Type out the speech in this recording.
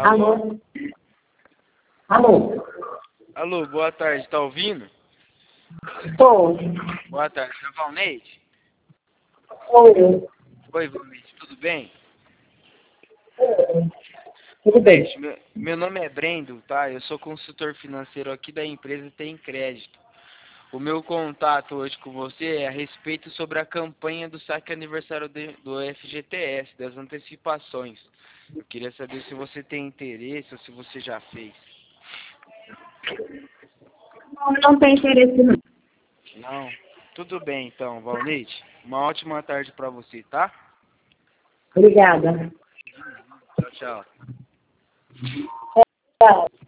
Alô? Alô? Alô, boa tarde, tá ouvindo? Estou. Boa tarde, é Valneide? Oi. Oi, Valneide, tudo bem? Tudo bem. Valneide, meu nome é Brendo, tá? Eu sou consultor financeiro aqui da empresa Tem Crédito. O meu contato hoje com você é a respeito sobre a campanha do saque aniversário do FGTS, das antecipações. Eu queria saber se você tem interesse ou se você já fez. Não tem interesse não. Não? Tudo bem então, Valneide. Uma ótima tarde para você, tá? Obrigada. Tchau, tchau. Tchau.